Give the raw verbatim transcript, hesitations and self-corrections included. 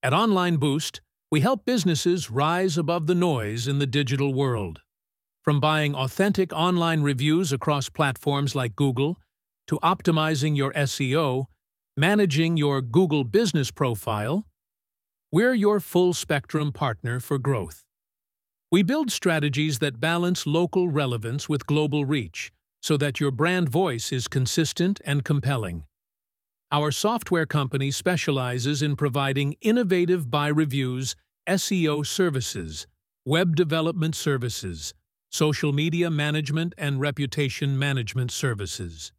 At Online Boost, we help businesses rise above the noise in the digital world. From buying authentic online reviews across platforms like Google, to optimizing your S E O, managing your Google business profile, we're your full-spectrum partner for growth. We build strategies that balance local relevance with global reach, so that your brand voice is consistent and compelling. Our software company specializes in providing innovative buy reviews, S E O services, web development services, social media management and reputation management services.